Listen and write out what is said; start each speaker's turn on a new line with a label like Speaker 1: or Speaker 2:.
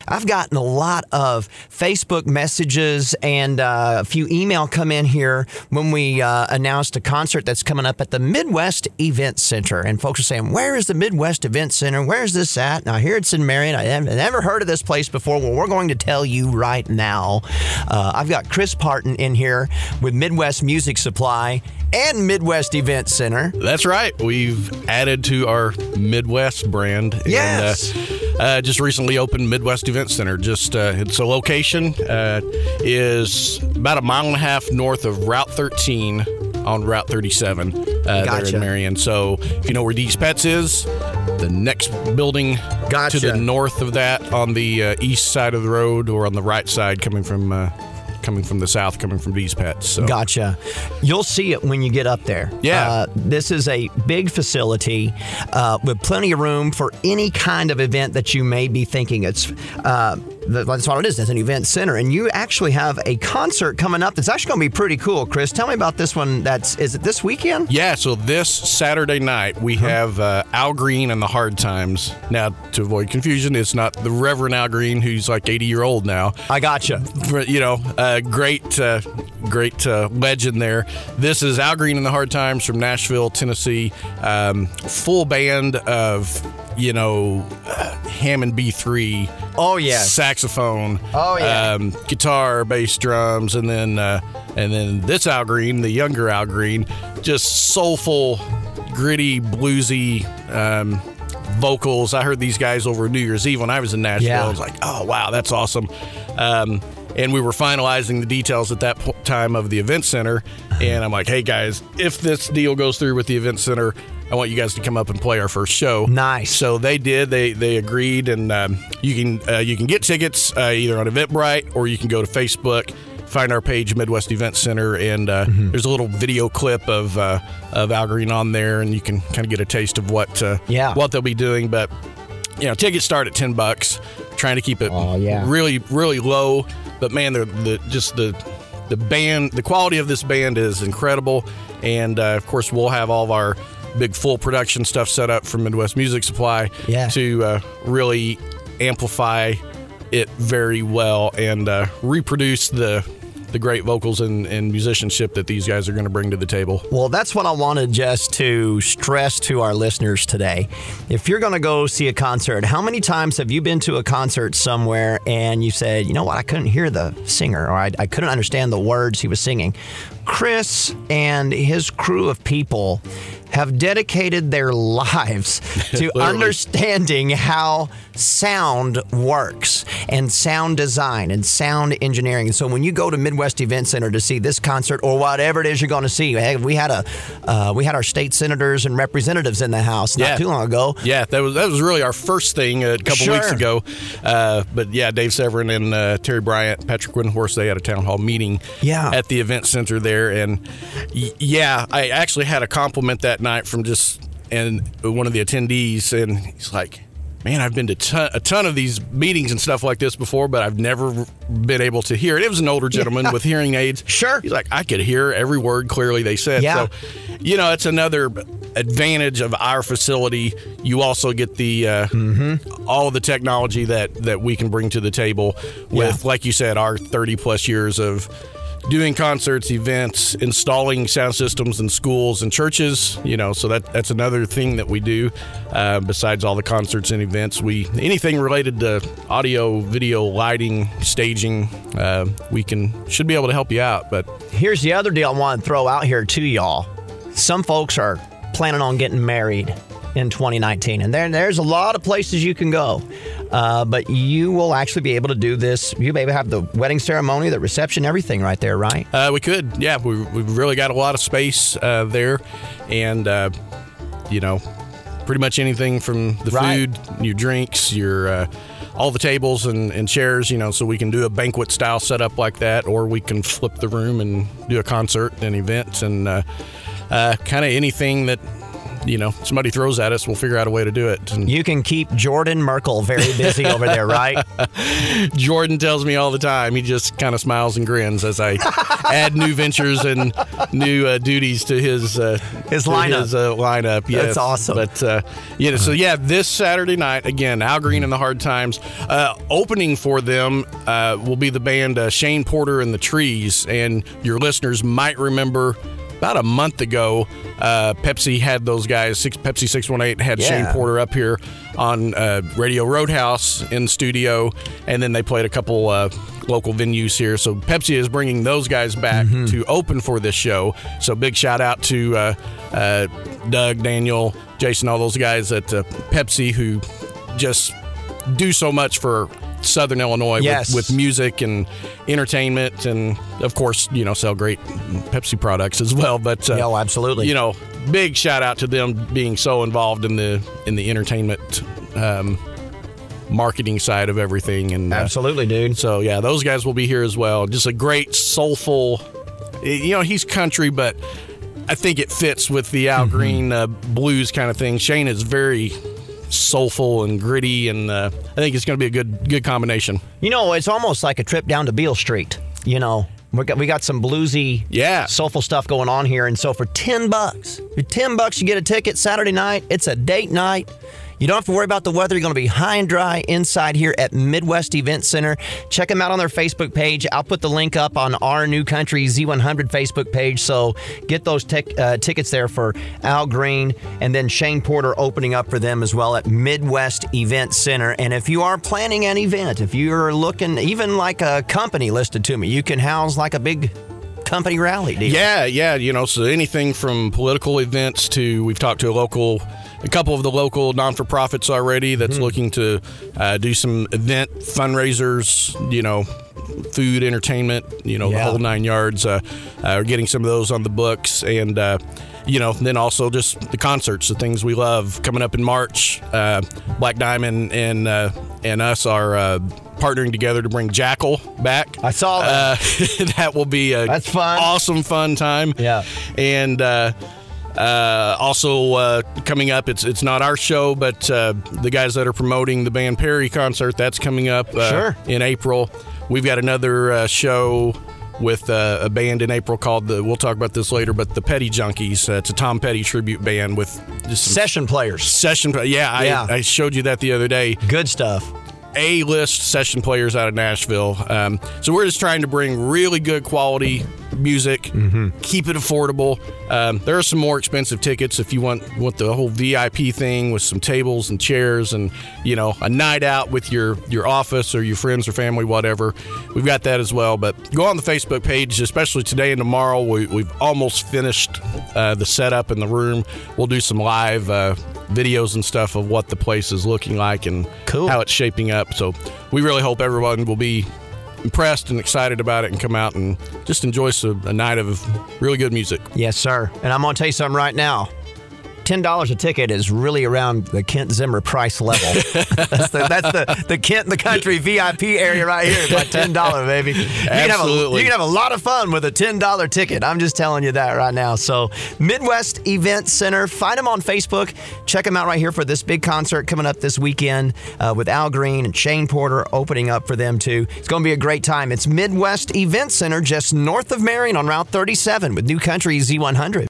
Speaker 1: I've gotten a lot of Facebook messages and a few email come in here when we announced a concert that's coming up at the Midwest Event Center. And folks are saying, where is the Midwest Event Center? Where's this at? Now, here it's in Marion. I have never heard of this place before. Well, we're going to tell you right now. I've got Chris Parton in here with Midwest Music Supply and Midwest Event Center.
Speaker 2: That's right. We've added to our Midwest brand.
Speaker 1: Yes.
Speaker 2: And just recently opened Midwest Event Center. Just it's a location is about a mile and a half north of Route 13 on Route 37 there in Marion. So if you know where Dee's Pets is, the next building to the north of that on the east side of the road, or on the right side coming from the south, coming from Dee's Pets. So.
Speaker 1: Gotcha. You'll see it when you get up there.
Speaker 2: Yeah.
Speaker 1: This is a big facility with plenty of room for any kind of event that you may be thinking. That's what it is. It's an event center. And you actually have a concert coming up that's actually going to be pretty cool. Chris, tell me about this one. Is it this weekend?
Speaker 2: Yeah, so this Saturday night, we have Al Green and the Hard Times. Now, to avoid confusion, it's not the Reverend Al Green, who's like 80-year-old now.
Speaker 1: I gotcha.
Speaker 2: You know, great legend there. This is Al Green and the Hard Times from Nashville, Tennessee. Full band of, Hammond B3.
Speaker 1: Oh, yeah.
Speaker 2: Saxophone.
Speaker 1: Oh, yeah.
Speaker 2: Guitar, bass, drums, and then this Al Green, the younger Al Green, just soulful, gritty, bluesy vocals. I heard these guys over New Year's Eve when I was in Nashville.
Speaker 1: Yeah.
Speaker 2: I was like, oh, wow, that's awesome. And we were finalizing the details at that time of the event center. And I'm like, hey, guys, if this deal goes through with the event center, I want you guys to come up and play our first show.
Speaker 1: Nice.
Speaker 2: So they did. They agreed, and you can get tickets either on Eventbrite, or you can go to Facebook, find our page, Midwest Event Center, and there's a little video clip of Al Green on there, and you can kind of get a taste of what they'll be doing. But tickets start at $10. Trying to keep it really, really low. But man, the band, the quality of this band is incredible, and of course we'll have all of our big full production stuff set up from Midwest Music Supply to really amplify it very well and reproduce the great vocals and musicianship that these guys are going to bring to the table.
Speaker 1: Well, that's what I wanted just to stress to our listeners today. If you're going to go see a concert, how many times have you been to a concert somewhere and you said, you know what, I couldn't hear the singer, or I couldn't understand the words he was singing? Chris and his crew of people have dedicated their lives to understanding how sound works and sound design and sound engineering. And so when you go to Midwest Event Center to see this concert or whatever it is you're going to see, hey, we had our state senators and representatives in the house not too long ago.
Speaker 2: Yeah, that was really our first thing a couple weeks ago. But yeah, Dave Severin and Terry Bryant, Patrick Windhorse, they had a town hall meeting at the event center there. And I actually had a compliment that night from one of the attendees, and he's like, man, I've been to a ton of these meetings and stuff like this before, but I've never been able to hear it. It was an older gentleman with hearing aids.
Speaker 1: Sure.
Speaker 2: He's like, I could hear every word clearly they said.
Speaker 1: Yeah.
Speaker 2: So, it's another advantage of our facility. You also get the all of the technology that we can bring to the table with, like you said, our 30 plus years of doing concerts, events, installing sound systems in schools and churches, so that's another thing that we do. Besides all the concerts and events, anything related to audio, video, lighting, staging, should be able to help you out. But
Speaker 1: here's the other deal I want to throw out here to y'all. Some folks are planning on getting married in 2019, and there's a lot of places you can go. But you will actually be able to do this. You maybe have the wedding ceremony, the reception, everything right there, right?
Speaker 2: We could. Yeah, we've really got a lot of space there. And, pretty much anything from the food, your drinks, your all the tables and chairs, so we can do a banquet style setup like that, or we can flip the room and do a concert and events and kind of anything that somebody throws at us, we'll figure out a way to do it. And
Speaker 1: You can keep Jordan Merkel very busy over there, right?
Speaker 2: Jordan tells me all the time. He just kind of smiles and grins as I add new ventures and new duties to his lineup. Yes.
Speaker 1: That's awesome.
Speaker 2: But this Saturday night again, Al Green and the Hard Times. Opening for them will be the band Shane Porter and the Trees, and your listeners might remember. About a month ago, Pepsi had those guys. Pepsi 618 had Shane Porter up here on Radio Roadhouse in studio, and then they played a couple local venues here. So Pepsi is bringing those guys back to open for this show. So big shout out to Doug, Daniel, Jason, all those guys at Pepsi who just do so much for Southern Illinois with music and entertainment, and of course, sell great Pepsi products as well. But
Speaker 1: absolutely.
Speaker 2: Big shout out to them being so involved in the entertainment marketing side of everything. And
Speaker 1: absolutely, dude.
Speaker 2: So those guys will be here as well. Just a great soulful. He's country, but I think it fits with the Al Green blues kind of thing. Shane is very soulful and gritty, and I think it's going to be a good combination.
Speaker 1: It's almost like a trip down to Beale Street. We got some bluesy, soulful stuff going on here, and so for $10, you get a ticket Saturday night. It's a date night. You don't have to worry about the weather. You're going to be high and dry inside here at Midwest Event Center. Check them out on their Facebook page. I'll put the link up on our New Country Z100 Facebook page. So get those tickets there for Al Green, and then Shane Porter opening up for them as well at Midwest Event Center. And if you are planning an event, if you're looking even like a company listed to me, you can house like a big company rally deal.
Speaker 2: Yeah. So anything from political events to, we've talked to a couple of the local non-for-profits already that's looking to do some event fundraisers, food, entertainment, the whole 9 yards. We're getting some of those on the books, and then also just the concerts, the things we love coming up in March. Black Diamond and us are partnering together to bring Jackal back.
Speaker 1: I saw that.
Speaker 2: That will be
Speaker 1: that's fun.
Speaker 2: Awesome, fun time.
Speaker 1: Yeah,
Speaker 2: and. Also coming up, it's not our show, but the guys that are promoting the Band Perry concert, that's coming up in April. We've got another show with a band in April called we'll talk about this later, but the Petty Junkies. It's a Tom Petty tribute band with just
Speaker 1: session players.
Speaker 2: I showed you that the other day.
Speaker 1: Good stuff.
Speaker 2: A-list session players out of Nashville. So we're just trying to bring really good quality music, keep it affordable. There are some more expensive tickets if you want the whole VIP thing with some tables and chairs and a night out with your office or your friends or family, whatever. We've got that as well. But go on the Facebook page, especially today and tomorrow. We've almost finished the setup in the room. We'll do some live videos and stuff of what the place is looking like and how it's shaping up. So we really hope everyone will be impressed and excited about it and come out and just enjoy a night of really good music.
Speaker 1: Yes, sir. And I'm going to tell you something right now. $10 a ticket is really around the Kent Zimmer price level. that's the Kent in the Country VIP area right here. It's like $10, baby.
Speaker 2: Absolutely.
Speaker 1: You can have a lot of fun with a $10 ticket. I'm just telling you that right now. So Midwest Event Center, find them on Facebook. Check them out right here for this big concert coming up this weekend with Al Green and Shane Porter opening up for them too. It's going to be a great time. It's Midwest Event Center just north of Marion on Route 37 with New Country Z100.